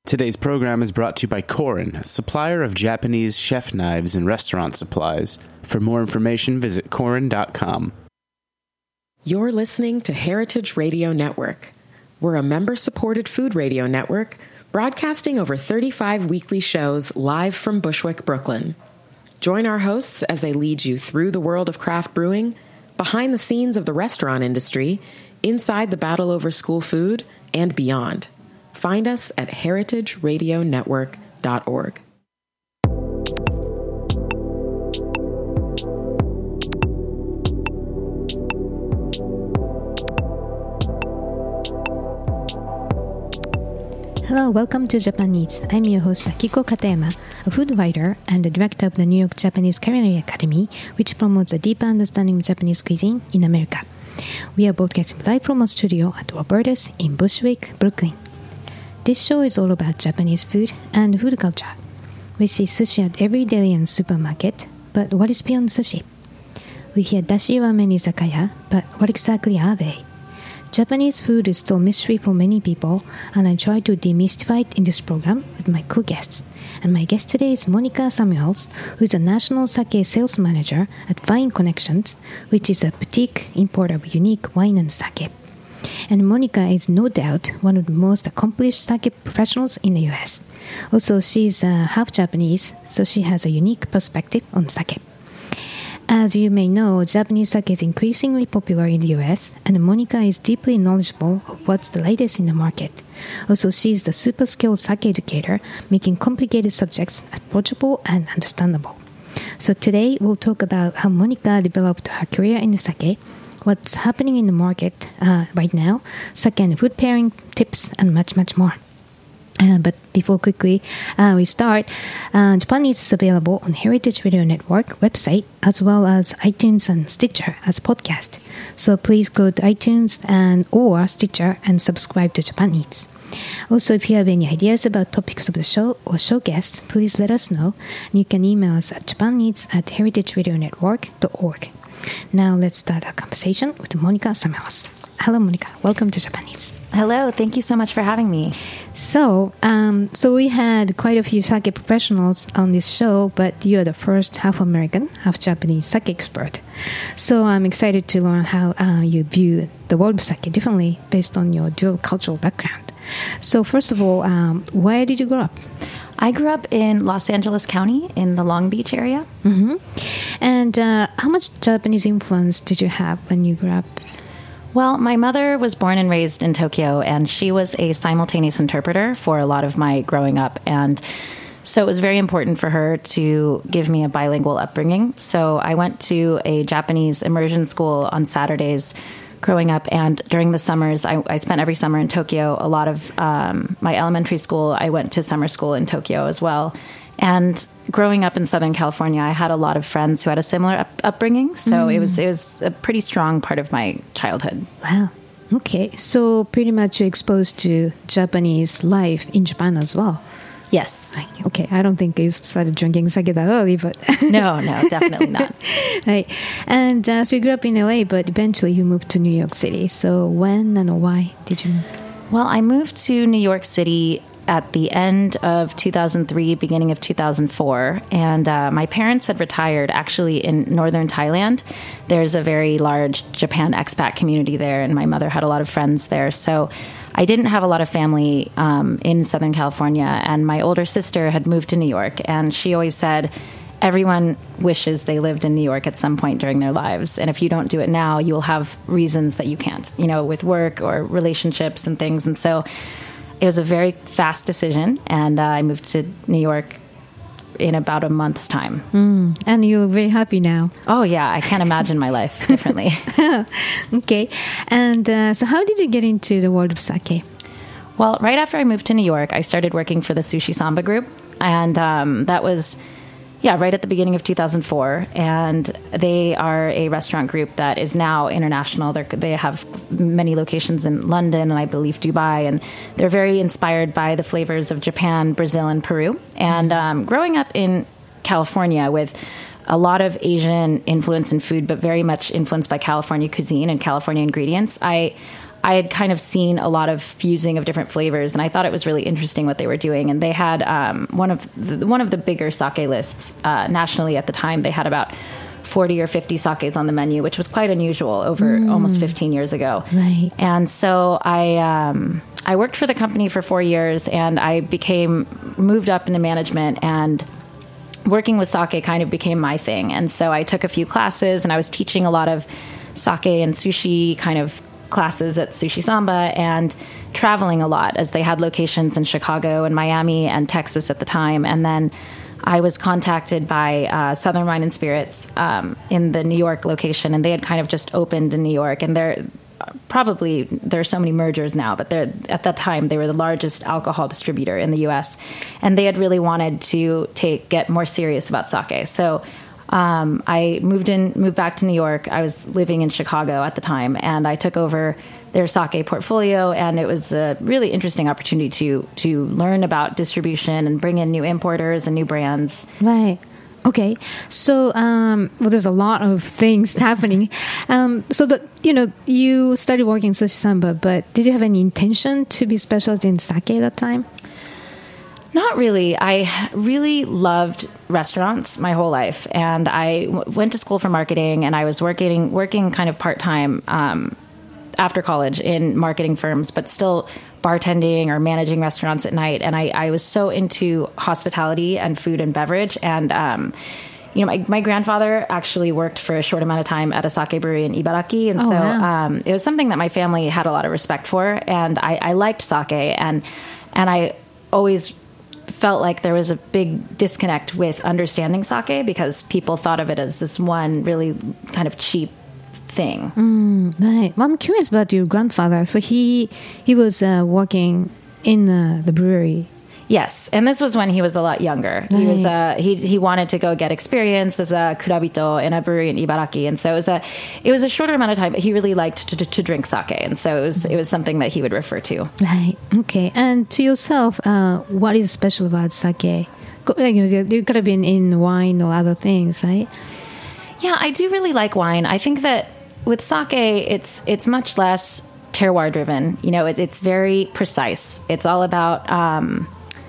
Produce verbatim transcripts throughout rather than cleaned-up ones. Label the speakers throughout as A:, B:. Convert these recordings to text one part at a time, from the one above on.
A: Today's program is brought to you by Korin, a supplier of Japanese chef knives and restaurant supplies. For more information, visit korin dot com.
B: You're listening to Heritage Radio Network. We're a member-supported food radio network broadcasting over thirty-five weekly shows live from Bushwick, Brooklyn. Join our hosts as they lead you through the world of craft brewing, behind the scenes of the restaurant industry, inside the battle over school food, and beyond. Find us at heritage radio network dot org.
C: Hello, welcome to Japan Eats. I'm your host Akiko Katayama, a food writer and the director of the New York Japanese Culinary Academy, which promotes a deeper understanding of Japanese cuisine in America. We are broadcasting live from our studio at Roberta's in Bushwick, Brooklyn. This show is all about Japanese food and food culture. We see sushi at every deli and supermarket, but what is beyond sushi? We hear dashi ramen izakaya, but what exactly are they? Japanese food is still a mystery for many people, and I try to demystify it in this program with my co-guests. And my guest today is Monica Samuels, who is a national sake sales manager at Vine Connections, which is a boutique importer of unique wine and sake. And Monica is no doubt one of the most accomplished sake professionals in the U S. Also, she's uh, half Japanese, so she has a unique perspective on sake. As you may know, Japanese sake is increasingly popular in the U S, and Monica is deeply knowledgeable of what's the latest in the market. Also, she is the super skilled sake educator, making complicated subjects approachable and understandable. So today, we'll talk about how Monica developed her career in sake, what's happening in the market uh, right now, sake and food pairing tips, and much, much more. Uh, but before quickly uh, we start, uh, Japan Eats is available on Heritage Radio Network website as well as iTunes and Stitcher as podcast. So please go to iTunes and or Stitcher and subscribe to Japan Eats. Also, if you have any ideas about topics of the show or show guests, please let us know. And you can email us at japaneats at heritage radio network dot org. Now let's start our conversation with Monica Samuels. Hello, Monica. Welcome to Japan Eats.
D: Hello. Thank you so much for having me.
C: So, um, so we had quite a few sake professionals on this show, but you're the first half American, half Japanese sake expert. So I'm excited to learn how uh, you view the world of sake differently based on your dual cultural background. So first of all, um, where did you grow up?
D: I grew up in Los Angeles County in the Long Beach area.
C: Mm-hmm. And uh, how much Japanese influence did you have when you grew up?
D: Well, my mother was born and raised in Tokyo, and she was a simultaneous interpreter for a lot of my growing up. And so it was very important for her to give me a bilingual upbringing. So I went to a Japanese immersion school on Saturdays growing up, and during the summers, I, I spent every summer in Tokyo. A lot of um, my elementary school, I went to summer school in Tokyo as well. And growing up in Southern California, I had a lot of friends who had a similar up- upbringing. So mm. it was it was a pretty strong part of my childhood.
C: Wow. Okay. So pretty much you're exposed to Japanese life in Japan as well.
D: Yes.
C: Okay. I don't think you started drinking sake that early, but...
D: no, no, definitely not.
C: Right. And uh, so you grew up in L A, but eventually you moved to New York City. So when and why did you move?
D: Well, I moved to New York City at the end of two thousand three, beginning of two thousand four. And uh, my parents had retired actually in northern Thailand. There's a very large Japan expat community there, and my mother had a lot of friends there. So I didn't have a lot of family um, in Southern California, and my older sister had moved to New York, and she always said, everyone wishes they lived in New York at some point during their lives. And if you don't do it now, you'll have reasons that you can't, you know, with work or relationships and things. And so it was a very fast decision, and uh, I moved to New York in about a month's time.
C: Mm, and you look very happy now.
D: Oh, yeah. I can't imagine my life differently.
C: Okay. And uh, so how did you get into the world of sake?
D: Well, right after I moved to New York, I started working for the Sushi Samba Group. And um, that was... Yeah, right at the beginning of two thousand four, and they are a restaurant group that is now international. They're, they have many locations in London and I believe Dubai, and they're very inspired by the flavors of Japan, Brazil, and Peru. And um, growing up in California with a lot of Asian influence in food, but very much influenced by California cuisine and California ingredients, I I had kind of seen a lot of fusing of different flavors, and I thought it was really interesting what they were doing. And they had um, one of the, one of the bigger sake lists uh, nationally at the time. They had about forty or fifty sakes on the menu, which was quite unusual over mm. almost fifteen years ago.
C: Right.
D: And so I um, I worked for the company for four years, and I became moved up into management, and working with sake kind of became my thing. And so I took a few classes, and I was teaching a lot of sake and sushi kind of classes at Sushi Samba, and traveling a lot as they had locations in Chicago and Miami and Texas at the time. And then I was contacted by uh, Southern Wine and Spirits um, in the New York location, and they had kind of just opened in New York. And they're probably, there are so many mergers now, but they're, at that time they were the largest alcohol distributor in the U S, and they had really wanted to take get more serious about sake. So um, I moved in, moved back to New York. I was living in Chicago at the time, and I took over their sake portfolio, and it was a really interesting opportunity to to learn about distribution and bring in new importers and new brands.
C: Right. Okay. So, um, well, there's a lot of things happening. Um, so, but, you know, you started working Sushi Samba, but did you have any intention to be specialized in sake at that time?
D: Not really. I really loved restaurants my whole life, and I w- went to school for marketing, and I was working working kind of part-time um, after college in marketing firms, but still bartending or managing restaurants at night. And I, I was so into hospitality and food and beverage. And, um, you know, my, my grandfather actually worked for a short amount of time at a sake brewery in Ibaraki. And
C: oh,
D: so
C: wow.
D: um, it was something that my family had a lot of respect for. And I, I liked sake. And, and I always felt like there was a big disconnect with understanding sake, because people thought of it as this one really kind of cheap thing.
C: Mm, right. Well, I'm curious about your grandfather. So he he was uh, working in uh, the brewery.
D: Yes, and this was when he was a lot younger.
C: Right.
D: He was uh, he he wanted to go get experience as a kurabito in a brewery in Ibaraki, and so it was a it was a shorter amount of time. But he really liked to, to, to drink sake, and so it was it was something that he would refer to.
C: Right. Okay. And to yourself, uh, what is special about sake? Like, you know, you could have been in wine or other things, right?
D: Yeah, I do really like wine. I think that with sake, it's it's much less terroir driven. You know, it, it's very precise. It's all about um,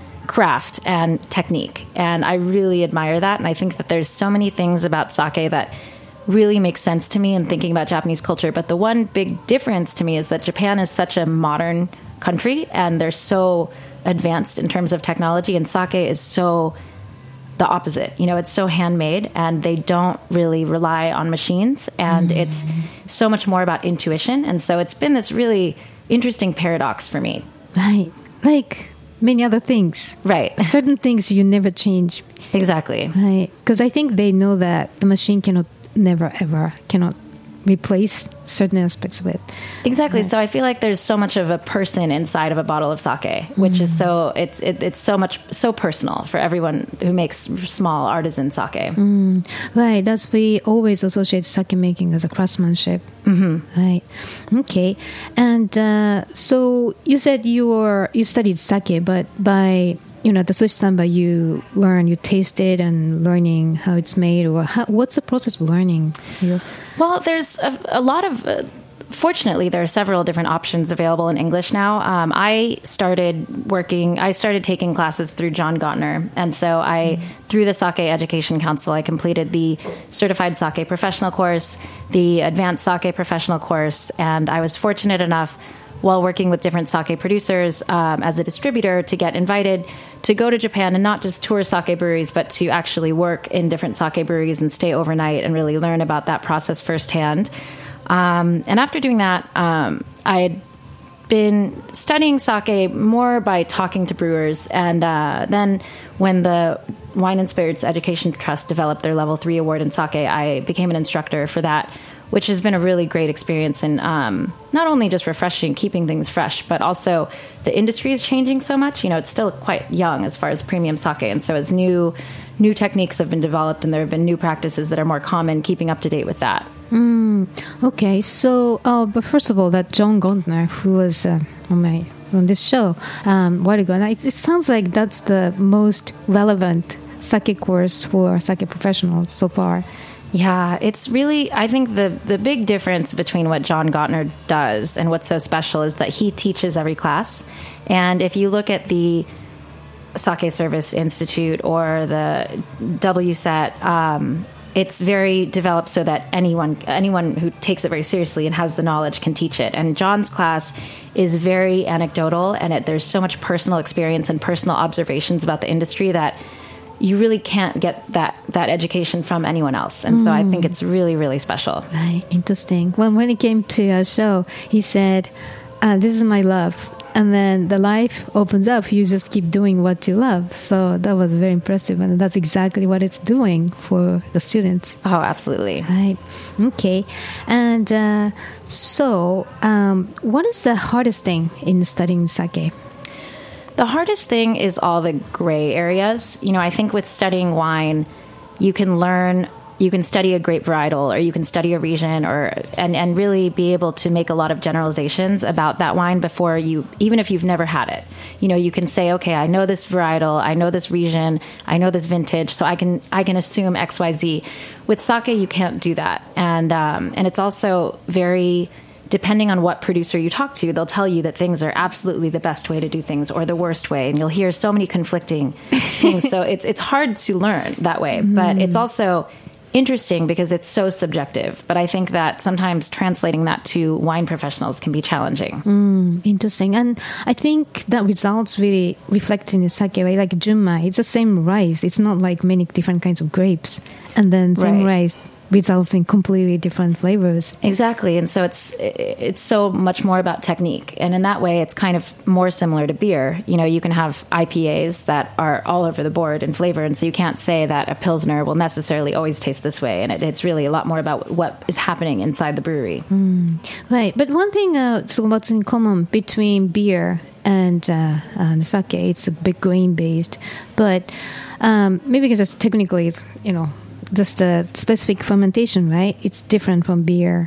D: craft and technique, and I really admire that. And I think that there's so many things about sake that really make sense to me in thinking about Japanese culture. But the one big difference to me is that Japan is such a modern country, and they're so advanced in terms of technology, and sake is so the opposite. You know, it's so handmade, and they don't really rely on machines, and mm. it's so much more about intuition. And so it's been this really interesting paradox for me.
C: Right. Like many other things.
D: Right.
C: Certain things you never change.
D: Exactly.
C: Right. Because I think they know that the machine cannot, never, ever, cannot replace certain aspects of it.
D: Exactly.
C: Right.
D: So I feel like there's so much of a person inside of a bottle of sake, which mm. is so it's it, it's so much so personal for everyone who makes small artisan sake.
C: Mm. Right. That's we always associate sake making as a craftsmanship.
D: Mm-hmm.
C: Right. Okay. And uh, so you said you were you studied sake, but by you know, at the Sushi Samba, you learn, you taste it and learning how it's made, or how, what's the process of learning?
D: Well, there's a, a lot of, uh, fortunately, there are several different options available in English now. Um, I started working, I started taking classes through John Gottner. And so I, mm-hmm. through the Sake Education Council, I completed the Certified Sake Professional course, the Advanced Sake Professional course, and I was fortunate enough while working with different sake producers um, as a distributor to get invited to go to Japan and not just tour sake breweries, but to actually work in different sake breweries and stay overnight and really learn about that process firsthand. Um, and after doing that, um, I had been studying sake more by talking to brewers. And uh, then when the Wine and Spirits Education Trust developed their level three award in sake, I became an instructor for that, which has been a really great experience in um, not only just refreshing, keeping things fresh, but also the industry is changing so much. You know, it's still quite young as far as premium sake. And so as new new techniques have been developed and there have been new practices that are more common, keeping up to date with that.
C: Mm, okay, so, uh, but first of all, that John Gottner, who was uh, on, my, on this show um, a while ago, and it, it sounds like that's the most relevant sake course for sake professionals so far.
D: Yeah, it's really, I think the, the big difference between what John Gottner does and what's so special is that he teaches every class. And if you look at the Sake Service Institute or the W S E T, um, it's very developed so that anyone anyone who takes it very seriously and has the knowledge can teach it. And John's class is very anecdotal, and it, there's so much personal experience and personal observations about the industry that you really can't get that, that education from anyone else. And mm. so I think it's really, really special.
C: Right. Interesting. Well, when he came to our show, he said, uh, this is my love. And then the life opens up. You just keep doing what you love. So that was very impressive. And that's exactly what it's doing for the students.
D: Oh, absolutely.
C: Right. Okay. And uh, so um, what is the hardest thing in studying sake?
D: The hardest thing is all the gray areas. You know, I think with studying wine, you can learn... You can study a grape varietal, or you can study a region, or and, and really be able to make a lot of generalizations about that wine before you, even if you've never had it. You know, you can say, okay, I know this varietal, I know this region, I know this vintage, so I can I can assume X, Y, Z. With sake, you can't do that, and um, and it's also very depending on what producer you talk to, they'll tell you that things are absolutely the best way to do things or the worst way, and you'll hear so many conflicting things. So it's it's hard to learn that way, mm. but it's also interesting because it's so subjective. But I think that sometimes translating that to wine professionals can be challenging.
C: Mm, interesting. And I think that results really reflect in the sake, right? Like junmai, it's the same rice. It's not like many different kinds of grapes. And then same
D: right.
C: rice results in completely different flavors.
D: Exactly. And so it's it's so much more about technique. And in that way, it's kind of more similar to beer. You know, you can have I P As that are all over the board in flavor. And so you can't say that a Pilsner will necessarily always taste this way. And it, it's really a lot more about what is happening inside the brewery.
C: Mm. Right. But one thing, uh, so what's in common between beer and uh, uh, sake, it's a big grain-based. But um, maybe because technically, you know, just the specific fermentation, right? It's different from beer.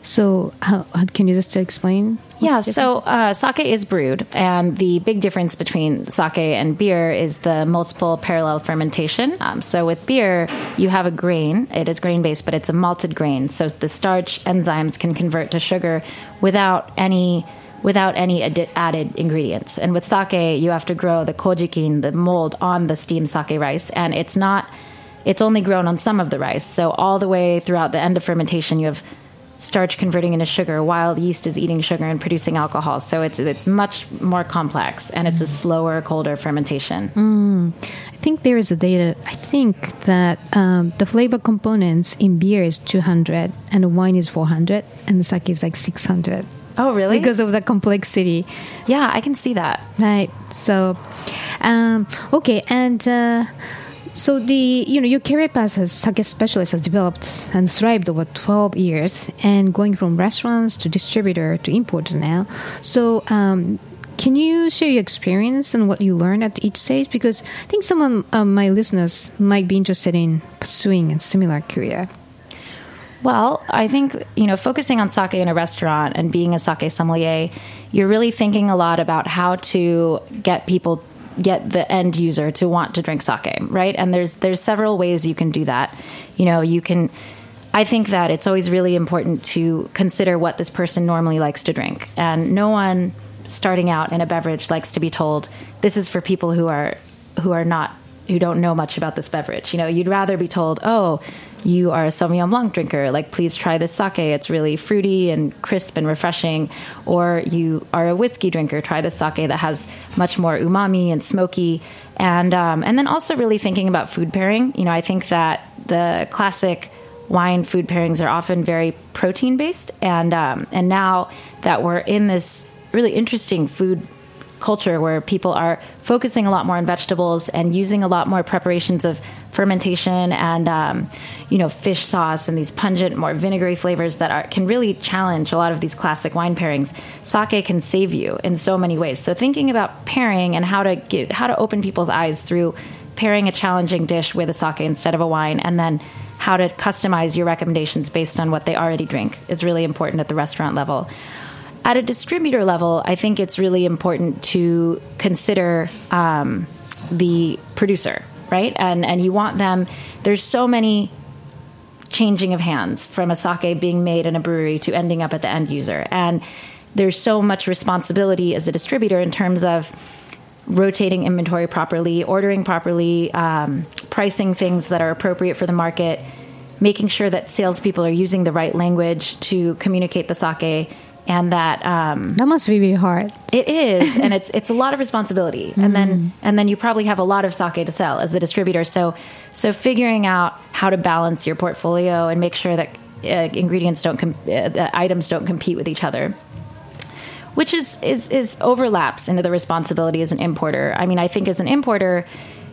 C: So how, how can you just explain?
D: Yeah, so uh, sake is brewed, and the big difference between sake and beer is the multiple parallel fermentation. Um, so with beer, you have a grain. It is grain-based, but it's a malted grain. So the starch enzymes can convert to sugar without any without any adi- added ingredients. And with sake, you have to grow the kojikin, the mold, on the steamed sake rice, and it's not... It's only grown on some of the rice. So all the way throughout the end of fermentation, you have starch converting into sugar while yeast is eating sugar and producing alcohol. So it's it's much more complex, and it's a slower, colder fermentation.
C: Mm. I think there is a data. I think that um, the flavor components in beer is two hundred, and wine is four hundred, and the sake is like six hundred.
D: Oh, really?
C: Because of the complexity.
D: Yeah, I can see that.
C: Right. So, um, okay, and... Uh, So the you know your career path as sake specialist has developed and thrived over twelve years, and going from restaurants to distributor to importer now. So um, can you share your experience and what you learned at each stage? Because I think some of um, my listeners might be interested in pursuing a similar career.
D: Well, I think, you know, focusing on sake in a restaurant and being a sake sommelier, you're really thinking a lot about how to get people get the end user to want to drink sake, right? And there's there's several ways you can do that. You know, you can, I think that it's always really important to consider what this person normally likes to drink. And no one starting out in a beverage likes to be told, this is for people who are who are not, who don't know much about this beverage. You know, you'd rather be told, oh, you are a Sauvignon Blanc drinker, like, please try this sake. It's really fruity and crisp and refreshing. Or you are a whiskey drinker, try this sake that has much more umami and smoky. And um, and then also really thinking about food pairing. You know, I think that the classic wine food pairings are often very protein-based. And, um, and now that we're in this really interesting food culture where people are focusing a lot more on vegetables and using a lot more preparations of fermentation and, um, you know, fish sauce and these pungent, more vinegary flavors that are, can really challenge a lot of these classic wine pairings. Sake can save you in so many ways. So thinking about pairing and how to get, how to open people's eyes through pairing a challenging dish with a sake instead of a wine, and then how to customize your recommendations based on what they already drink is really important at the restaurant level. At a distributor level, I think it's really important to consider um, the producer, right? And and you want them, there's so many changing of hands from a sake being made in a brewery to ending up at the end user. And there's so much responsibility as a distributor in terms of rotating inventory properly, ordering properly, um, pricing things that are appropriate for the market, making sure that salespeople are using the right language to communicate the sake, and that um,
C: that must be really hard.
D: It is, and it's it's a lot of responsibility. Mm. And then and then you probably have a lot of sake to sell as a distributor. So so figuring out how to balance your portfolio and make sure that uh, ingredients don't com- uh, the items don't compete with each other, which is, is is overlaps into the responsibility as an importer. I mean, I think as an importer,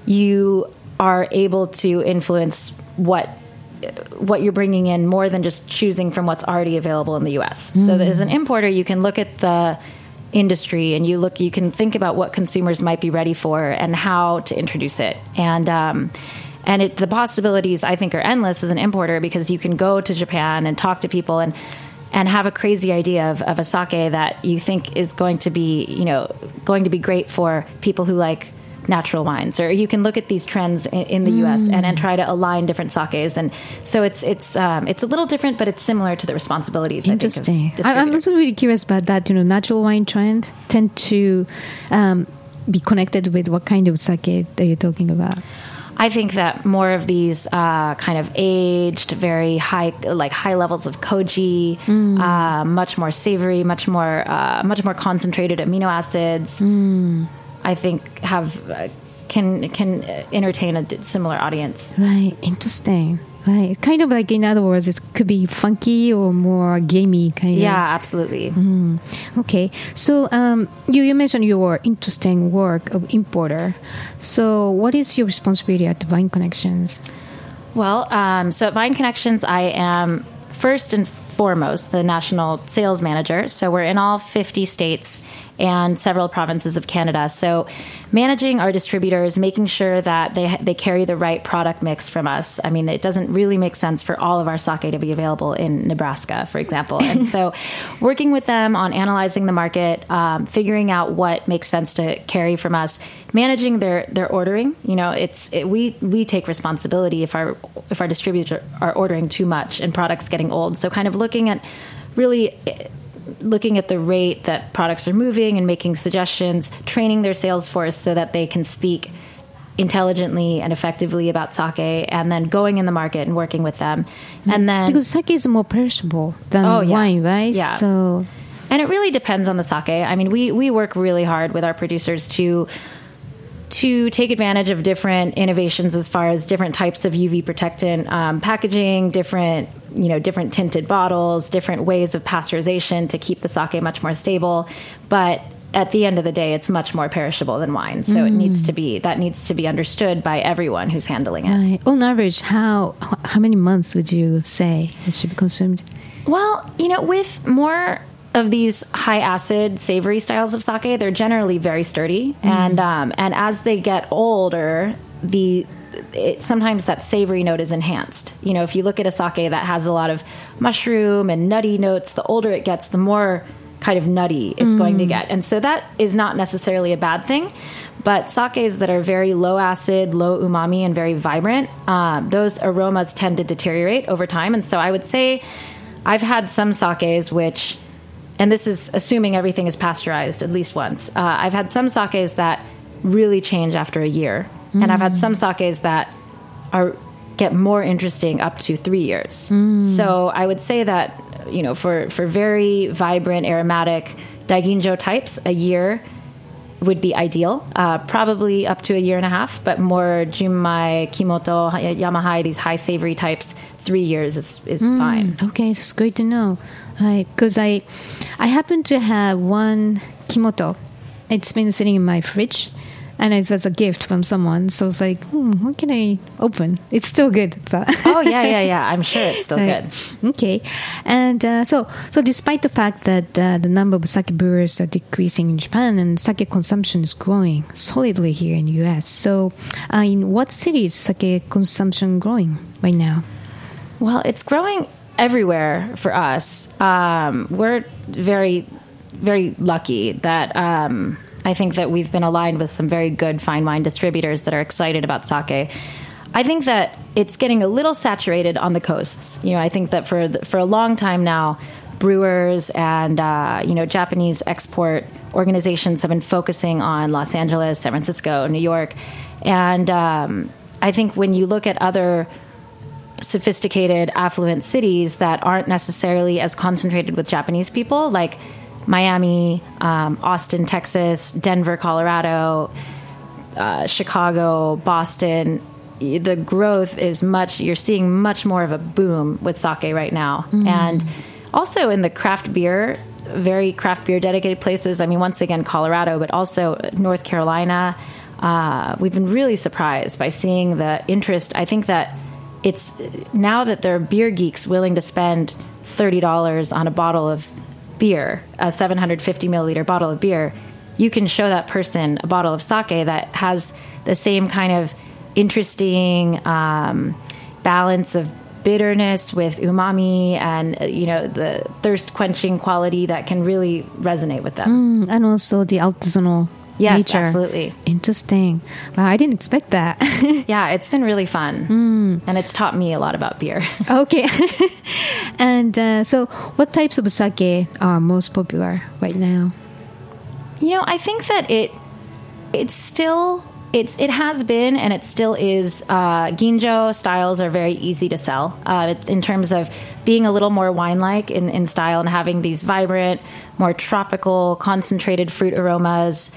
D: you are able to influence what what you're bringing in more than just choosing from what's already available in the U S. Mm. So that as an importer, you can look at the industry and you look, you can think about what consumers might be ready for and how to introduce it. And um, and it, the possibilities, I think, are endless as an importer, because you can go to Japan and talk to people and and have a crazy idea of, of a sake that you think is going to be, you know, going to be great for people who like natural wines. Or you can look at these trends in, in the mm. U S and, and try to align different sakes. And so it's it's um, it's a little different, but it's similar to the responsibilities.
C: Interesting.
D: I think, of
C: I'm also really curious about that. You know, natural wine trend tend to um, be connected with what kind of sake that you're talking about?
D: I think that more of these uh, kind of aged, very high, like high levels of koji, mm. uh, much more savory, much more, uh, much more concentrated amino acids. Mm. I think have uh, can can entertain a similar audience.
C: Right, interesting. Right, kind of like, in other words, it could be funky or more gamey kind of.
D: Yeah, absolutely.
C: Mm. Okay, so um, you you mentioned your interesting work of importer. So what is your responsibility at Vine Connections?
D: Well, um, so at Vine Connections, I am first and foremost the national sales manager. So we're in all fifty states and several provinces of Canada. So managing our distributors, making sure that they they carry the right product mix from us. I mean, it doesn't really make sense for all of our sake to be available in Nebraska, for example. And so working with them on analyzing the market, um, figuring out what makes sense to carry from us, managing their, their ordering. You know, it's it, we we take responsibility if our if our distributors are ordering too much and products getting old. So kind of looking at really looking at the rate that products are moving and making suggestions, training their sales force so that they can speak intelligently and effectively about sake, and then going in the market and working with them. And then
C: because sake is more perishable than
D: oh, yeah.
C: wine, right?
D: Yeah.
C: So,
D: and it really depends on the sake. I mean, we we work really hard with our producers to to take advantage of different innovations as far as different types of U V protectant um, packaging, different, you know, different tinted bottles, different ways of pasteurization to keep the sake much more stable. But at the end of the day, it's much more perishable than wine. So mm. it needs to be, that needs to be understood by everyone who's handling it.
C: Right. On average, how how many months would you say it should be consumed?
D: Well, you know, with more of these high acid savory styles of sake, they're generally very sturdy, mm. and um, and as they get older, the it, sometimes that savory note is enhanced. You know, if you look at a sake that has a lot of mushroom and nutty notes, the older it gets, the more kind of nutty it's mm. going to get, and so that is not necessarily a bad thing. But sakes that are very low acid, low umami, and very vibrant, um, those aromas tend to deteriorate over time. And so I would say I've had some sakes which, and this is assuming everything is pasteurized at least once. Uh, I've had some sakes that really change after a year, mm. and I've had some sakes that are get more interesting up to three years. Mm. So I would say that, you know, for, for very vibrant, aromatic daiginjo types, a year would be ideal. Uh, probably up to a year and a half, but more Junmai, Kimoto, Yamahai, these high savory types, three years is, is mm. fine.
C: Okay, it's great to know. Because I, I happen to have one Kimoto. It's been sitting in my fridge, and it was a gift from someone. So I was like, hmm, what can I open? It's still good. So.
D: Oh yeah, yeah, yeah. I'm sure it's still
C: right.
D: good.
C: Okay, and uh, so so despite the fact that uh, the number of sake brewers are decreasing in Japan and sake consumption is growing solidly here in the U S, so uh, in what cities sake consumption growing right now?
D: Well, it's growing everywhere for us. Um, we're very, very lucky that um, I think that we've been aligned with some very good fine wine distributors that are excited about sake. I think that it's getting a little saturated on the coasts. You know, I think that for the, for a long time now, brewers and uh, you know Japanese export organizations have been focusing on Los Angeles, San Francisco, New York, and um, I think when you look at other sophisticated, affluent cities that aren't necessarily as concentrated with Japanese people, like Miami, um, Austin, Texas, Denver, Colorado, uh, Chicago, Boston, the growth is much, you're seeing much more of a boom with sake right now. Mm. And also in the craft beer, very craft beer dedicated places. I mean, once again, Colorado, but also North Carolina. Uh, we've been really surprised by seeing the interest. I think that it's now that there are beer geeks willing to spend thirty dollars on a bottle of beer, a seven hundred fifty milliliter bottle of beer, you can show that person a bottle of sake that has the same kind of interesting um, balance of bitterness with umami and, uh, you know, the thirst-quenching quality that can really resonate with them.
C: Mm, and also the artisanal
D: Yes,
C: nature.
D: Absolutely.
C: Interesting. Wow, I didn't expect that.
D: Yeah, it's been really fun.
C: Mm.
D: And it's taught me a lot about beer.
C: Okay. And uh, so what types of sake are most popular right now?
D: You know, I think that it it's still... It's it has been and it still is. Uh, Ginjo styles are very easy to sell uh, in terms of being a little more wine-like in, in style and having these vibrant, more tropical, concentrated fruit aromas.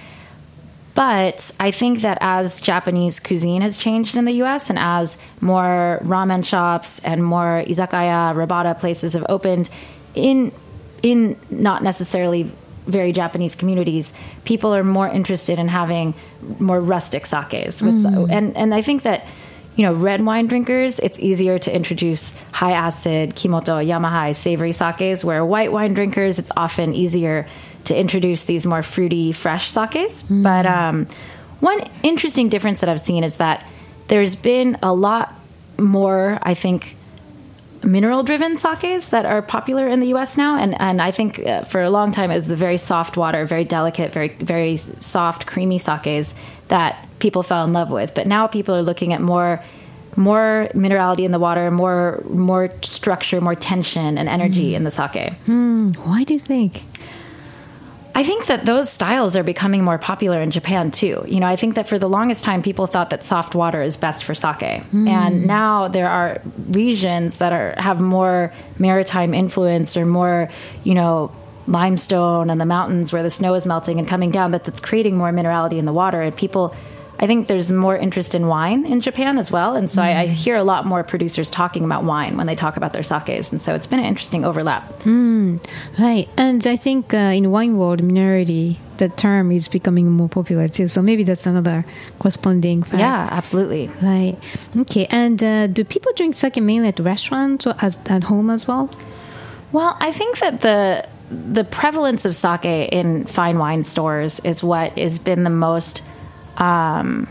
D: But I think that as Japanese cuisine has changed in the U S and as more ramen shops and more izakaya, rabada places have opened in in not necessarily very Japanese communities, people are more interested in having more rustic sakes. With, mm. and, and I think that, you know, red wine drinkers, it's easier to introduce high acid, kimoto, yamahai, savory sakes, where white wine drinkers, it's often easier to introduce these more fruity, fresh sakes. Mm. But um, one interesting difference that I've seen is that there's been a lot more, I think, mineral-driven sakes that are popular in the U S now, and and I think uh, for a long time it was the very soft water, very delicate, very very soft, creamy sakes that people fell in love with. But now people are looking at more more minerality in the water, more more structure, more tension and energy mm. in the sake.
C: Mm. Why do you think?
D: I think that those styles are becoming more popular in Japan too. You know, I think that for the longest time, people thought that soft water is best for sake. Mm. And now there are regions that are have more maritime influence or more, you know, limestone and the mountains where the snow is melting and coming down, that that's creating more minerality in the water. And people, I think there's more interest in wine in Japan as well. And so mm. I, I hear a lot more producers talking about wine when they talk about their sakes. And so it's been an interesting overlap.
C: Mm, right. And I think uh, in wine world, minerality, the term is becoming more popular too. So maybe that's another corresponding fact.
D: Yeah, absolutely.
C: Right. Okay. And uh, do people drink sake mainly at restaurants or as, at home as well?
D: Well, I think that the the prevalence of sake in fine wine stores is what has been the most... Um,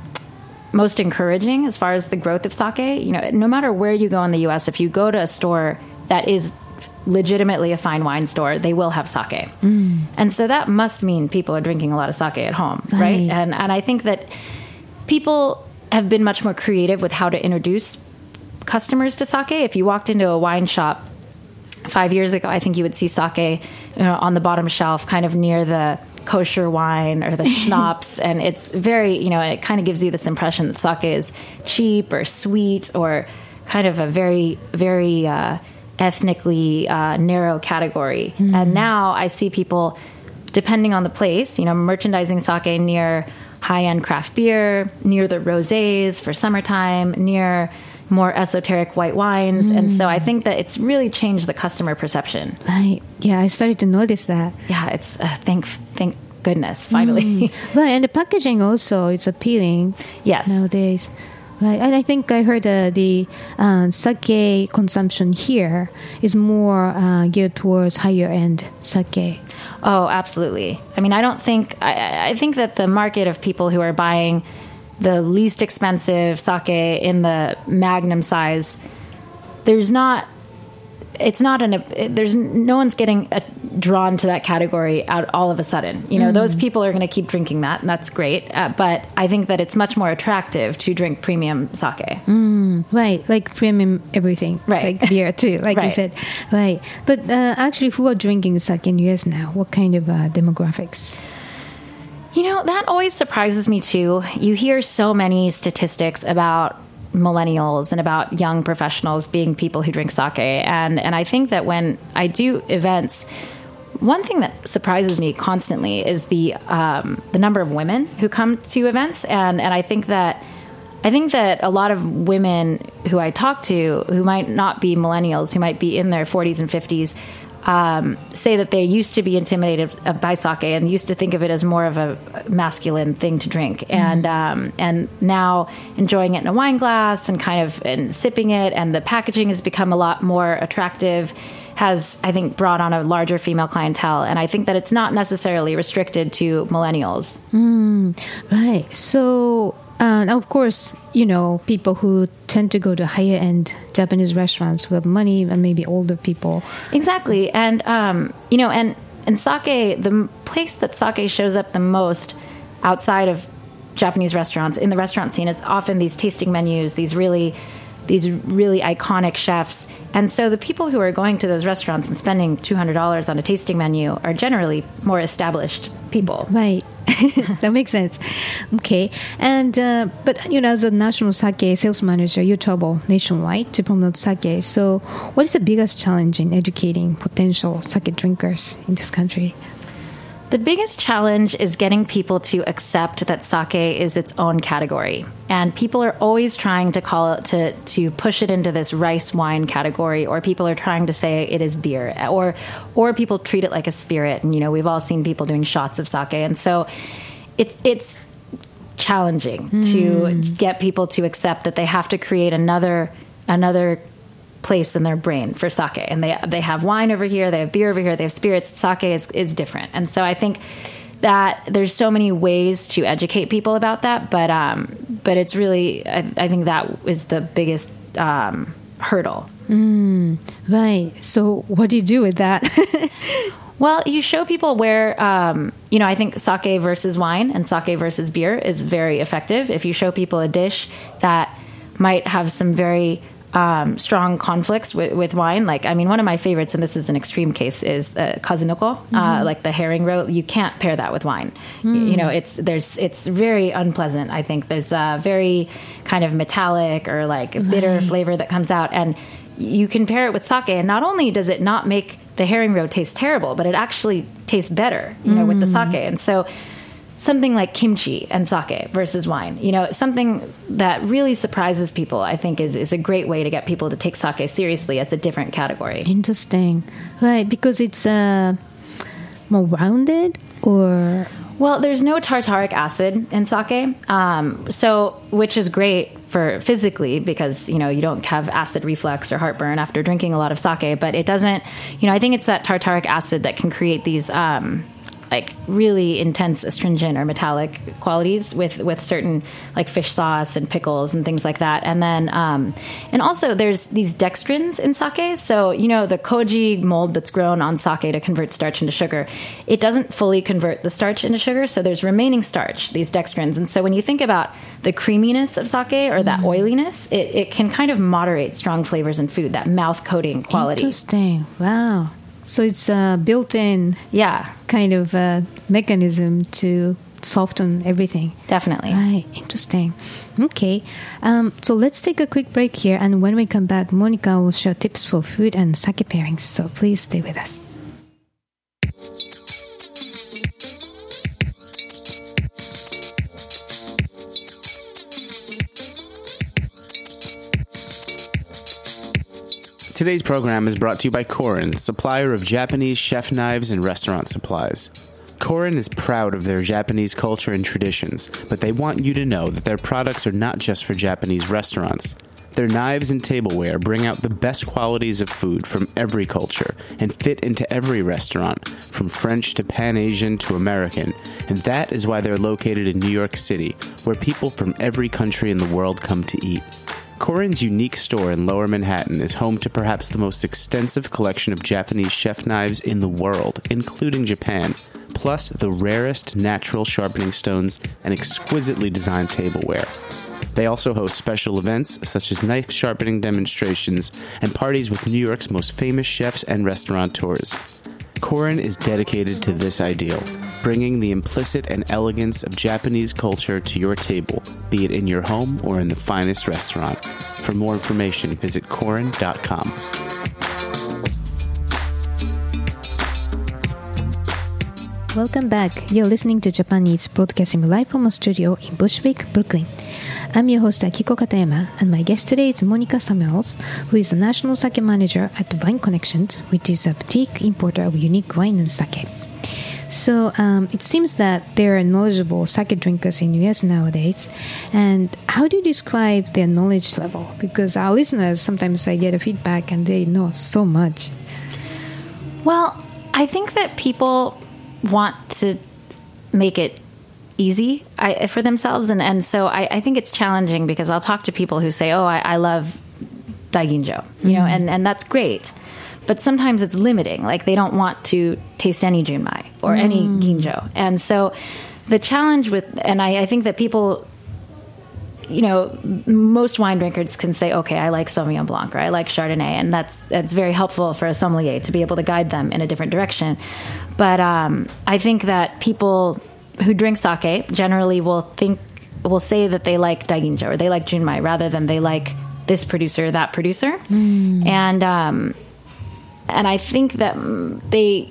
D: most encouraging as far as the growth of sake. You know, no matter where you go in the U S, if you go to a store that is legitimately a fine wine store, they will have sake. Mm. And so that must mean people are drinking a lot of sake at home, right? right? And and I think that people have been much more creative with how to introduce customers to sake. If you walked into a wine shop five years ago, I think you would see sake, you know, on the bottom shelf, kind of near the kosher wine or the schnapps, and it's very, you know, it kind of gives you this impression that sake is cheap or sweet or kind of a very, very uh, ethnically uh, narrow category. Mm. And now I see people, depending on the place, you know, merchandising sake near high-end craft beer, near the rosés for summertime, near more esoteric white wines. Mm. And so I think that it's really changed the customer perception.
C: Right. Yeah, I started to notice that.
D: Yeah, it's uh, thank thank goodness, finally.
C: Mm. Right, and the packaging also is appealing.
D: Yes.
C: Nowadays. Right, and I think I heard uh, the uh, sake consumption here is more uh, geared towards higher end sake.
D: Oh, absolutely. I mean, I don't think, I, I think that the market of people who are buying the least expensive sake in the magnum size, there's not, it's not an, there's no one's getting a drawn to that category out all of a sudden. You know, mm. those people are going to keep drinking that, and that's great. Uh, but I think that it's much more attractive to drink premium sake.
C: Mm, right, like premium everything.
D: Right.
C: Like beer too, like
D: right.
C: you said. Right. But uh, actually, who are drinking sake in the U S now? What kind of uh, demographics?
D: You know, that always surprises me too. You hear so many statistics about millennials and about young professionals being people who drink sake. And, and I think that when I do events, one thing that surprises me constantly is the um, the number of women who come to events. And, and I think that I think that a lot of women who I talk to who might not be millennials, who might be in their forties and fifties, Um, say that they used to be intimidated by sake and used to think of it as more of a masculine thing to drink, mm. and um, and now enjoying it in a wine glass and kind of and sipping it, and the packaging has become a lot more attractive, has, I think, brought on a larger female clientele, and I think that it's not necessarily restricted to millennials.
C: Mm, right. So, uh, of course, you know, people who tend to go to higher end Japanese restaurants who have money, and maybe older people.
D: Exactly. And, um, you know, and, and sake, the place that sake shows up the most outside of Japanese restaurants in the restaurant scene is often these tasting menus, these really, these really iconic chefs. And so the people who are going to those restaurants and spending two hundred dollars on a tasting menu are generally more established people.
C: Right. That makes sense. Okay. And, uh, but, you know, as a national sake sales manager, you travel nationwide to promote sake. So what is the biggest challenge in educating potential sake drinkers in this country?
D: The biggest challenge is getting people to accept that sake is its own category. And people are always trying to call it, to, to push it into this rice wine category, or people are trying to say it is beer, or, or people treat it like a spirit. And, you know, we've all seen people doing shots of sake. And so it, it's challenging mm. to get people to accept that they have to create another, another place in their brain for sake, and they they have wine over here, they have beer over here, they have spirits. Sake is, is different, and so I think that there's so many ways to educate people about that, but um, but it's really I, I think that is the biggest um, hurdle.
C: Mm, right. So what do you do with that?
D: Well, you show people where, um, you know, I think sake versus wine and sake versus beer is very effective. If you show people a dish that might have some very Um, strong conflicts with, with wine. Like, I mean, one of my favorites, and this is an extreme case, is uh, kazunoko, mm-hmm. uh, like the herring roe. You can't pair that with wine. Mm. You, you know, it's there's it's very unpleasant. I think there's a very kind of metallic or like bitter right. flavor that comes out, and you can pair it with sake, and not only does it not make the herring roe taste terrible, but it actually tastes better, you know, mm. with the sake. And so something like kimchi and sake versus wine, you know, something that really surprises people, I think, is, is a great way to get people to take sake seriously as a different category.
C: Interesting. Right, because it's uh, more rounded, or...
D: Well, there's no tartaric acid in sake, um, so which is great for physically because, you know, you don't have acid reflux or heartburn after drinking a lot of sake, but it doesn't, you know, I think it's that tartaric acid that can create these... Um, like really intense astringent or metallic qualities with, with certain like fish sauce and pickles and things like that. And then, um, and also there's these dextrins in sake. So, you know, the koji mold that's grown on sake to convert starch into sugar, it doesn't fully convert the starch into sugar. So there's remaining starch, these dextrins. And so when you think about the creaminess of sake or that mm. oiliness, it, it can kind of moderate strong flavors in food, that mouth coating quality.
C: Interesting. Wow. So it's a built-in
D: yeah.
C: kind of uh, mechanism to soften everything.
D: Definitely.
C: Right. Interesting. Okay. Um, so let's take a quick break here. And when we come back, Monica will share tips for food and sake pairings. So please stay with us.
A: Today's program is brought to you by Korin, supplier of Japanese chef knives and restaurant supplies. Korin is proud of their Japanese culture and traditions, but they want you to know that their products are not just for Japanese restaurants. Their knives and tableware bring out the best qualities of food from every culture and fit into every restaurant, from French to Pan-Asian to American, and that is why they're located in New York City, where people from every country in the world come to eat. Korin's unique store in Lower Manhattan is home to perhaps the most extensive collection of Japanese chef knives in the world, including Japan, plus the rarest natural sharpening stones and exquisitely designed tableware. They also host special events such as knife sharpening demonstrations and parties with New York's most famous chefs and restaurateurs. Korin is dedicated to this ideal, bringing the implicit and elegance of Japanese culture to your table, be it in your home or in the finest restaurant. For more information, visit korin dot com.
C: Welcome back. You're listening to Japan Eats, broadcasting live from a studio in Bushwick, Brooklyn. I'm your host Akiko Katayama, and my guest today is Monica Samuels, who is the National Sake Manager at Wine Connections, which is a boutique importer of unique wine and sake. So um, it seems that there are knowledgeable sake drinkers in the U S nowadays. And how do you describe their knowledge level? Because our listeners, sometimes I get a feedback and they know so much.
D: Well, I think that people want to make it easy I, for themselves. And, and so I, I think it's challenging because I'll talk to people who say, oh, I, I love Daiginjo, you mm-hmm. know, and, and that's great. But sometimes it's limiting. Like they don't want to taste any junmai or mm. any ginjo. And so the challenge with, and I, I think that people, you know, most wine drinkers can say, okay, I like Sauvignon Blanc or I like Chardonnay. And that's, that's very helpful for a sommelier to be able to guide them in a different direction. But um, I think that people who drink sake generally will think, will say that they like Daiginjo or they like junmai rather than they like this producer, that producer. Mm. And, um, and I think that they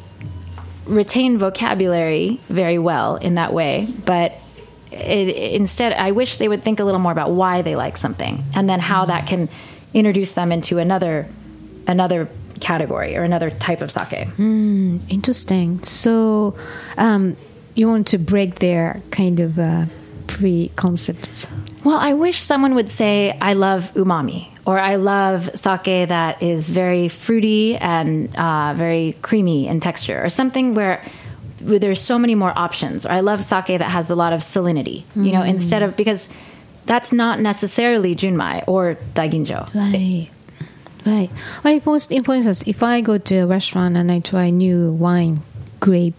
D: retain vocabulary very well in that way, but it, instead, I wish they would think a little more about why they like something and then how that can introduce them into another, another category or another type of sake.
C: Mm, interesting. So, um, you want to break their kind of uh, preconcepts.
D: Well, I wish someone would say, I love umami, or I love sake that is very fruity and uh, very creamy in texture, or something where, where there's so many more options. Or I love sake that has a lot of salinity, mm. you know, instead of, because that's not necessarily junmai or daiginjo.
C: Right. Right. Well, for instance, if I go to a restaurant and I try new wine, grape,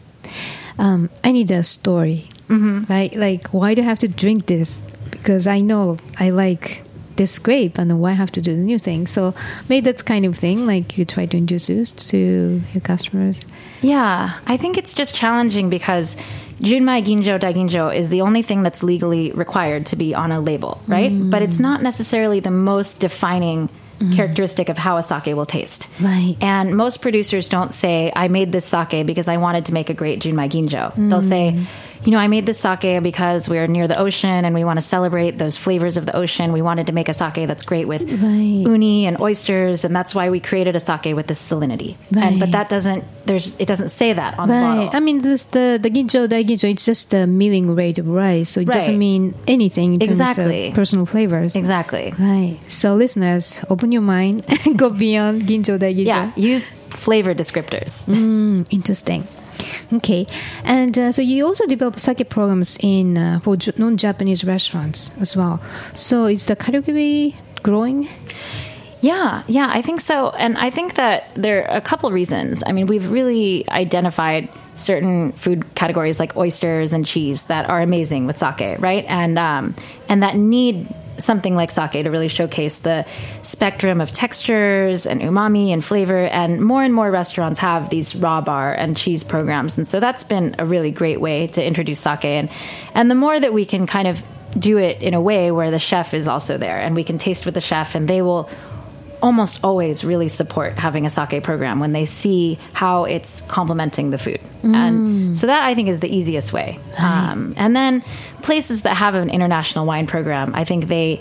C: Um, I need a story, mm-hmm. right? Like, why do I have to drink this? Because I know I like this grape, and why I have to do the new thing? So maybe that's kind of thing, like you try to introduce to your customers.
D: Yeah, I think it's just challenging because junmai, ginjo, daiginjo is the only thing that's legally required to be on a label, right? Mm. But it's not necessarily the most defining Mm. characteristic of how a sake will taste.
C: Right.
D: And most producers don't say, I made this sake because I wanted to make a great junmai ginjo. Mm. They'll say, you know, I made this sake because we're near the ocean and we want to celebrate those flavors of the ocean. We wanted to make a sake that's great with
C: right.
D: uni and oysters, and that's why we created a sake with this salinity.
C: Right.
D: And, but that doesn't, there's, it doesn't say that on
C: right.
D: the bottle.
C: I mean, this, the, the ginjo, daiginjo, it's just the milling rate of rice, so it
D: right.
C: doesn't mean anything in
D: exactly.
C: terms of personal flavors.
D: Exactly.
C: Right. So listeners, open your mind and go beyond ginjo, daiginjo.
D: Yeah, use flavor descriptors.
C: Mm, interesting. Okay, and uh, so you also develop sake programs in uh, for J- non-Japanese restaurants as well. So is the category growing?
D: Yeah, yeah, I think so. And I think that there are a couple reasons. I mean, we've really identified certain food categories like oysters and cheese that are amazing with sake, right? And um, and that need something like sake to really showcase the spectrum of textures and umami and flavor. And more and more restaurants have these raw bar and cheese programs. And so that's been a really great way to introduce sake. And, and the more that we can kind of do it in a way where the chef is also there and we can taste with the chef, and they will almost always really support having a sake program when they see how it's complementing the food. Mm. And so that, I think, is the easiest way.
C: Right.
D: Um, and then places that have an international wine program, I think they,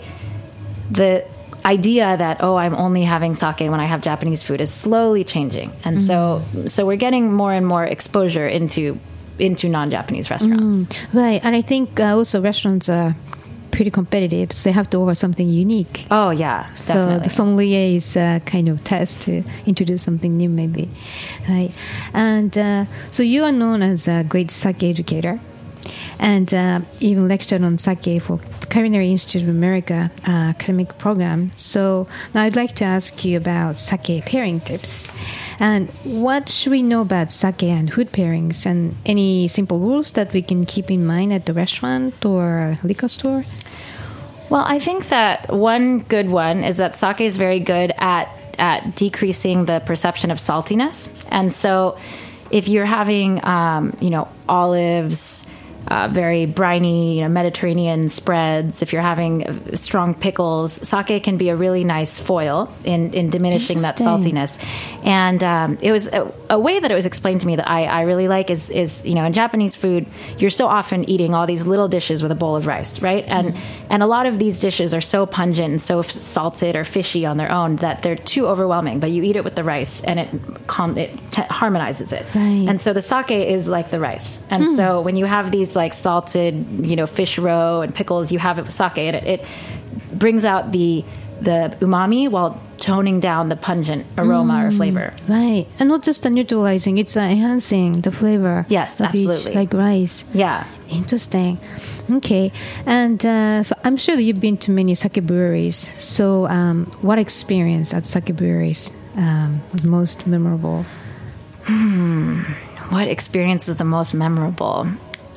D: the idea that, oh, I'm only having sake when I have Japanese food is slowly changing. And mm. so, so we're getting more and more exposure into, into non-Japanese restaurants.
C: Mm. Right. And I think uh, also restaurants are pretty competitive, so they have to offer something unique.
D: Oh, yeah, definitely.
C: So the sommelier is a kind of test to introduce something new, maybe. Right. And uh, so you are known as a great sake educator. and uh, even lectured on sake for Culinary Institute of America uh, academic program. So now I'd like to ask you about sake pairing tips. And what should we know about sake and food pairings, and any simple rules that we can keep in mind at the restaurant or liquor store?
D: Well, I think that one good one is that sake is very good at at decreasing the perception of saltiness. And so if you're having, um, you know, olives, uh, very briny, you know, Mediterranean spreads, if you're having strong pickles, sake can be a really nice foil in, in diminishing that saltiness. And um, it was a, a way that it was explained to me that I, I really like is, is, you know, in Japanese food, you're so often eating all these little dishes with a bowl of rice, right? And mm. and a lot of these dishes are so pungent and so f- salted or fishy on their own that they're too overwhelming, but you eat it with the rice and it calm, it t- harmonizes it.
C: Right.
D: And so the sake is like the rice. And mm. so when you have these like salted, you know, fish roe and pickles, you have it with sake, and it, it brings out the the umami while toning down the pungent aroma mm, or flavor.
C: Right. And not just the neutralizing, it's uh, enhancing the flavor.
D: Yes,
C: of
D: absolutely.
C: Each, like rice.
D: Yeah.
C: Interesting. Okay. And uh, so I'm sure that you've been to many sake breweries. So um, what experience at sake breweries um, was most memorable?
D: Hmm. What experience is the most memorable?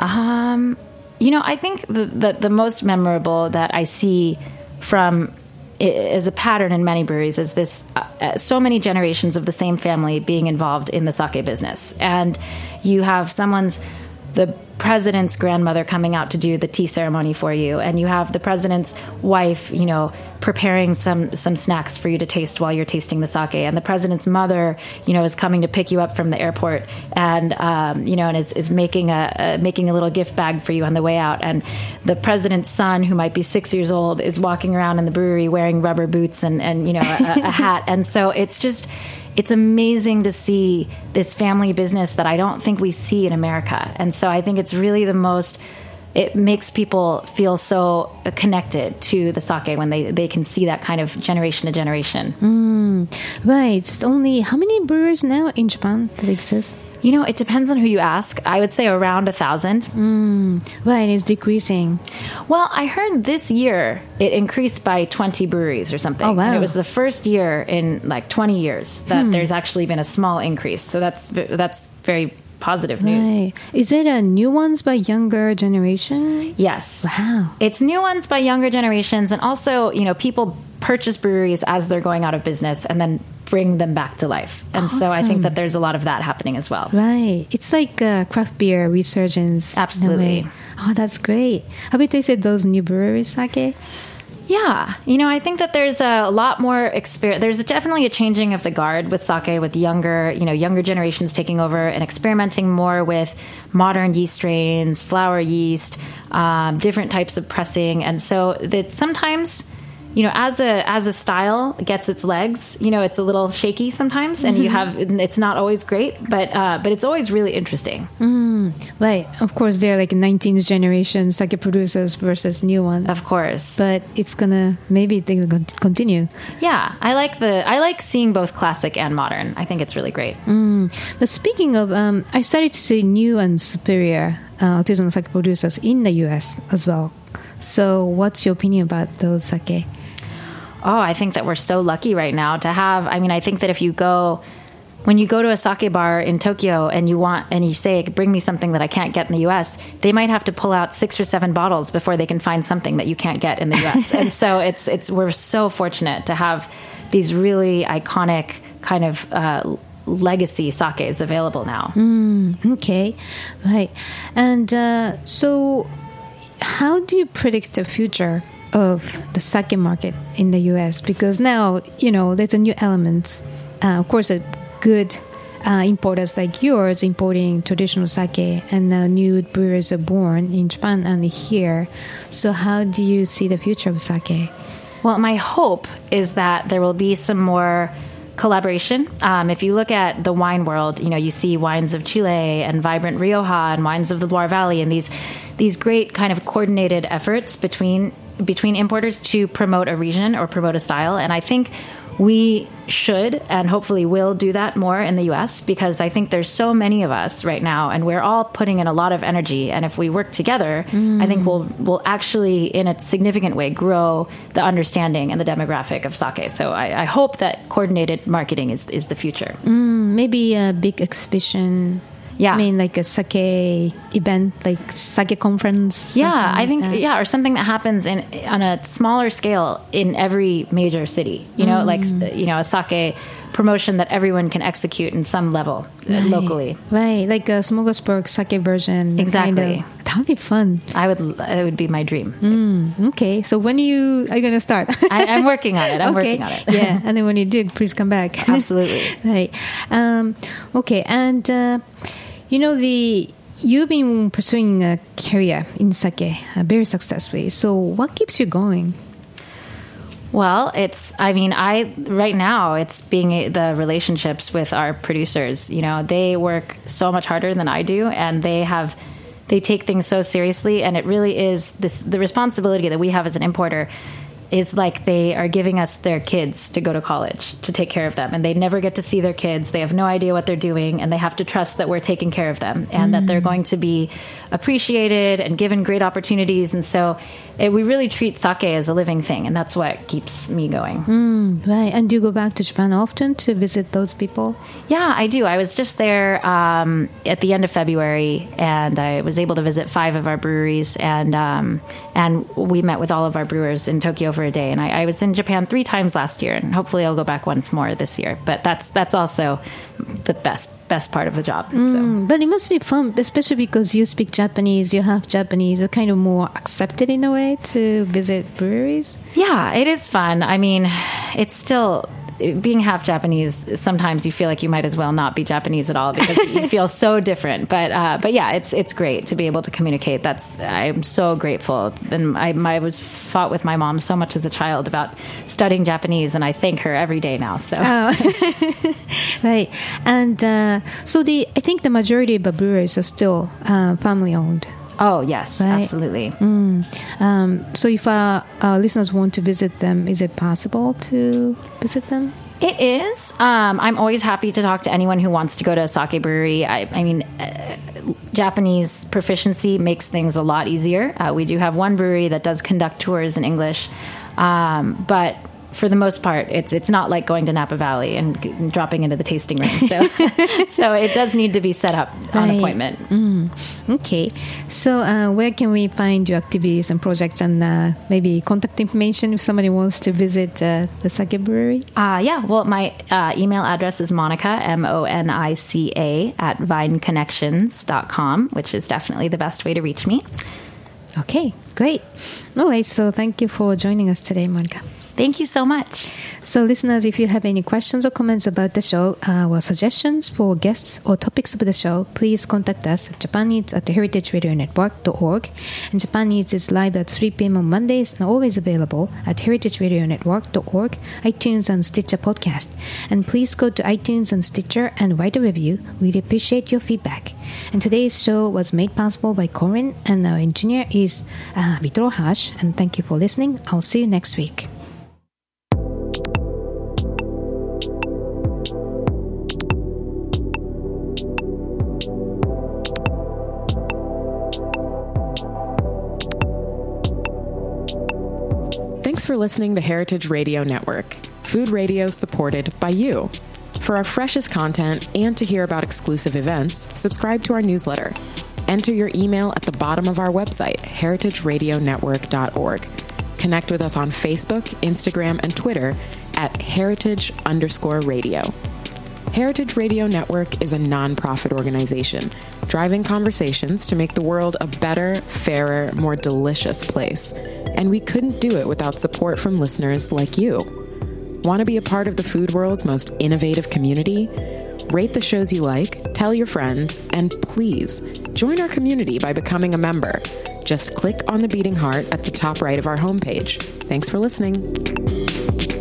D: Um, you know, I think the, the, the most memorable that I see from is a pattern in many breweries is this, uh, so many generations of the same family being involved in the sake business. And you have someone's, the president's grandmother coming out to do the tea ceremony for you, and you have the president's wife, you know, preparing some some snacks for you to taste while you're tasting the sake, and the president's mother, you know, is coming to pick you up from the airport, and um, you know, and is, is making a, a making a little gift bag for you on the way out, and the president's son, who might be six years old, is walking around in the brewery wearing rubber boots and and you know a, a hat, and so it's just. It's amazing to see this family business that I don't think we see in America. And so I think it's really the most, it makes people feel so connected to the sake when they, they can see that kind of generation to generation.
C: Mm, right. It's only, how many brewers now in Japan that exist?
D: You know, it depends on who you ask. I would say around a thousand.
C: Mm, right, it's decreasing.
D: Well, I heard this year it increased by twenty breweries or something.
C: Oh, wow.
D: And it was the first year in like twenty years that hmm. there's actually been a small increase. So that's that's very positive news.
C: Right. Is it a new ones by younger generation?
D: Yes.
C: Wow.
D: It's new ones by younger generations, and also, you know, people purchase breweries as they're going out of business and then bring them back to life. And awesome. So I think that there's a lot of that happening as well.
C: Right. It's like a craft beer resurgence.
D: Absolutely.
C: Oh, that's great. Have you tasted those new breweries sake?
D: Yeah. You know, I think that there's a lot more experience. There's definitely a changing of the guard with sake, with younger, you know, younger generations taking over and experimenting more with modern yeast strains, flower yeast, um, different types of pressing. And so that sometimes, you know, as a as a style gets its legs, you know, it's a little shaky sometimes, and mm-hmm. you have it's not always great, but uh, but it's always really interesting.
C: Mm, right. Of course, they're like nineteenth generation sake producers versus new ones.
D: Of course,
C: but it's gonna maybe they're gonna continue.
D: Yeah, I like the I like seeing both classic and modern. I think it's really great.
C: Mm. But speaking of, um, I started to see new and superior uh, artisanal sake producers in the U S as well. So, what's your opinion about those sake?
D: Oh, I think that we're so lucky right now to have, I mean, I think that if you go, when you go to a sake bar in Tokyo and you want, and you say, bring me something that I can't get in the U S, they might have to pull out six or seven bottles before they can find something that you can't get in the U S. And so it's, it's, we're so fortunate to have these really iconic kind of, uh, legacy sakes available now.
C: Mm, okay. Right. And, uh, so how do you predict the future of the sake market in the U S? Because now, you know, there's a new elements. Uh, of course, a good uh, importers like yours importing traditional sake, and uh, new brewers are born in Japan and here. So how do you see the future of sake?
D: Well, my hope is that there will be some more collaboration. Um, if you look at the wine world, you know, you see wines of Chile and vibrant Rioja and wines of the Loire Valley, and these these great kind of coordinated efforts between between importers to promote a region or promote a style. And I think we should and hopefully will do that more in the U S because I think there's so many of us right now and we're all putting in a lot of energy. And if we work together, mm. I think we'll we'll actually, in a significant way, grow the understanding and the demographic of sake. So I, I hope that coordinated marketing is, is the future.
C: Mm, maybe a big exhibition.
D: Yeah.
C: I mean, like a sake event, like sake conference.
D: Yeah, I think,
C: like
D: yeah, or something that happens in on a smaller scale in every major city. You know, mm. like, you know, a sake promotion that everyone can execute in some level
C: right.
D: locally.
C: Right, like a smorgasbord sake version.
D: Exactly.
C: Kind of, that would be fun.
D: I would, it would be my dream.
C: Mm, okay, so when you are you going to start?
D: I, I'm working on it. I'm
C: okay.
D: working on it.
C: Yeah, and then when you do, please come back.
D: Absolutely.
C: Right. Um, okay, and... Uh, You know, the you've been pursuing a career in sake uh, very successfully. So what keeps you going?
D: Well, it's, I mean, I, right now, it's being a, the relationships with our producers. You know, they work so much harder than I do, and they have, they take things so seriously, and it really is this, the responsibility that we have as an importer is like they are giving us their kids to go to college, to take care of them. And they never get to see their kids. They have no idea what they're doing. And they have to trust that we're taking care of them and mm. that they're going to be appreciated and given great opportunities. And so it, we really treat sake as a living thing. And that's what keeps me going.
C: Mm, right. And do you go back to Japan often to visit those people?
D: Yeah, I do. I was just there um, at the end of February, and I was able to visit five of our breweries. And, um, and we met with all of our brewers in Tokyo for a day, and I, I was in Japan three times last year, and hopefully I'll go back once more this year. But that's that's also the best best part of the job.
C: Mm,
D: so.
C: But it must be fun, especially because you speak Japanese, you have Japanese, it's kind of more accepted in a way to visit breweries.
D: Yeah, it is fun. I mean, it's still... being half Japanese, sometimes you feel like you might as well not be Japanese at all because you feel so different. But uh, but yeah, it's it's great to be able to communicate. That's I'm so grateful. And I, I was fought with my mom so much as a child about studying Japanese, and I thank her every day now. So
C: oh. Right, and uh, so the I think the majority of the brewers are still uh, family owned.
D: Oh, yes, right? Absolutely.
C: Mm. Um, so if our, our listeners want to visit them, is it possible to visit them?
D: It is. Um, I'm always happy to talk to anyone who wants to go to a sake brewery. I, I mean, uh, Japanese proficiency makes things a lot easier. Uh, we do have one brewery that does conduct tours in English, um, but... for the most part, it's it's not like going to Napa Valley and, g- and dropping into the tasting room. So, so it does need to be set up on
C: right.
D: appointment.
C: Mm. Okay. So, uh, where can we find your activities and projects, and uh, maybe contact information if somebody wants to visit uh, the sake brewery?
D: Uh, yeah. Well, my uh, email address is Monica, M O N I C A, at vine connections dot com, which is definitely the best way to reach me.
C: Okay, great. All right. So, thank you for joining us today, Monica.
D: Thank you so much.
C: So, listeners, if you have any questions or comments about the show uh, or suggestions for guests or topics of the show, please contact us at japan eats at heritage radio network dot org. And Japan Eats is live at three p.m. on Mondays and always available at heritage radio network dot org, iTunes, and Stitcher podcast. And please go to iTunes and Stitcher and write a review. We'd appreciate your feedback. And today's show was made possible by Corin, and our engineer is uh, Vitro Hash. And thank you for listening. I'll see you next week.
B: Thanks for listening to Heritage Radio Network, food radio supported by you. For our freshest content and to hear about exclusive events, subscribe to our newsletter. Enter your email at the bottom of our website, heritage radio network dot org. Connect with us on Facebook, Instagram, and Twitter at heritage underscore radio. Heritage Radio Network is a nonprofit organization driving conversations to make the world a better, fairer, more delicious place. And we couldn't do it without support from listeners like you. Want to be a part of the food world's most innovative community? Rate the shows you like, tell your friends, and please join our community by becoming a member. Just click on the beating heart at the top right of our homepage. Thanks for listening.